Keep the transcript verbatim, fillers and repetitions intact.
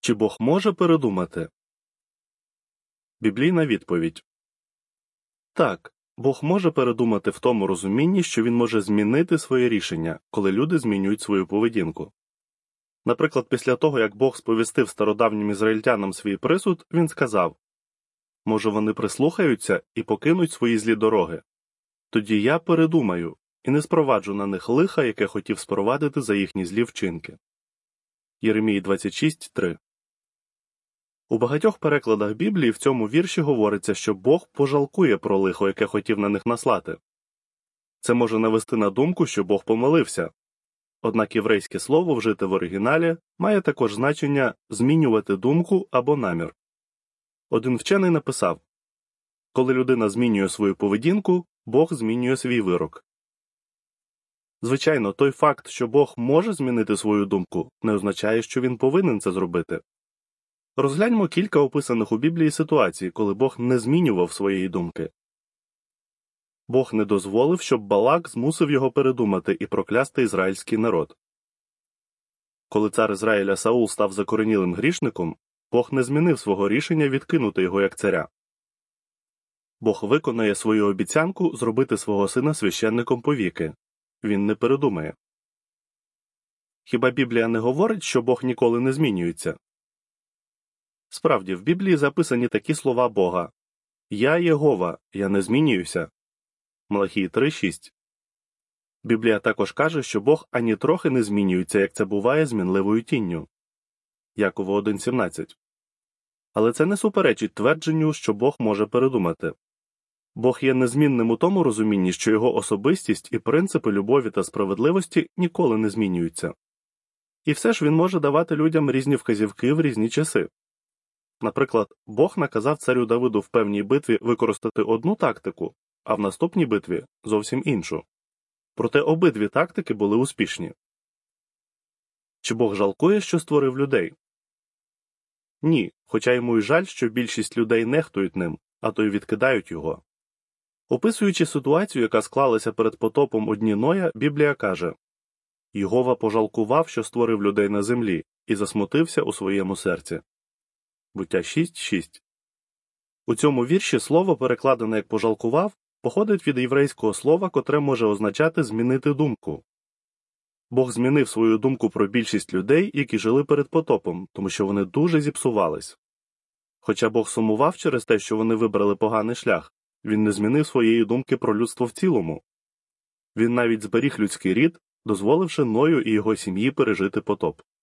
Чи Бог може передумати? Біблійна відповідь. Так, Бог може передумати в тому розумінні, що Він може змінити своє рішення, коли люди змінюють свою поведінку. Наприклад, після того, як Бог сповістив стародавнім ізраїльтянам свій присуд, Він сказав: «Може, вони прислухаються і покинуть свої злі дороги? Тоді я передумаю і не спроваджу на них лиха, яке хотів спровадити за їхні злі вчинки». Єремії двадцять шість три. У багатьох перекладах Біблії в цьому вірші говориться, що Бог пожалкує про лихо, яке хотів на них наслати. Це може навести на думку, що Бог помилився. Однак єврейське слово, вжите в оригіналі, має також значення «змінювати думку» або «намір». Один вчений написав: «Коли людина змінює свою поведінку, Бог змінює свій вирок». Звичайно, той факт, що Бог може змінити свою думку, не означає, що Він повинен це зробити. Розгляньмо кілька описаних у Біблії ситуацій, коли Бог не змінював своєї думки. Бог не дозволив, щоб Балак змусив його передумати і проклясти ізраїльський народ. Коли цар Ізраїля Саул став закоренілим грішником, Бог не змінив свого рішення відкинути його як царя. Бог виконає свою обіцянку зробити свого сина священником повіки. Він не передумає. Хіба Біблія не говорить, що Бог ніколи не змінюється? Справді, в Біблії записані такі слова Бога: «Я Єгова, я не змінююся». Малахії три шість. Біблія також каже, що Бог ані трохи не змінюється, як це буває з мінливою тінню. Якова один сімнадцять. Але це не суперечить твердженню, що Бог може передумати. Бог є незмінним у тому розумінні, що його особистість і принципи любові та справедливості ніколи не змінюються. І все ж він може давати людям різні вказівки в різні часи. Наприклад, Бог наказав царю Давиду в певній битві використати одну тактику, а в наступній битві – зовсім іншу. Проте обидві тактики були успішні. Чи Бог жалкує, що створив людей? Ні, хоча йому й жаль, що більшість людей нехтують ним, а то й відкидають його. Описуючи ситуацію, яка склалася перед потопом у дні Ноя, Біблія каже: «Єгова пожалкував, що створив людей на землі, і засмутився у своєму серці». Буття шість шість. У цьому вірші слово, перекладене як «пожалкував», походить від єврейського слова, котре може означати «змінити думку». Бог змінив свою думку про більшість людей, які жили перед потопом, тому що вони дуже зіпсувались. Хоча Бог сумував через те, що вони вибрали поганий шлях, він не змінив своєї думки про людство в цілому. Він навіть зберіг людський рід, дозволивши Ною і його сім'ї пережити потоп.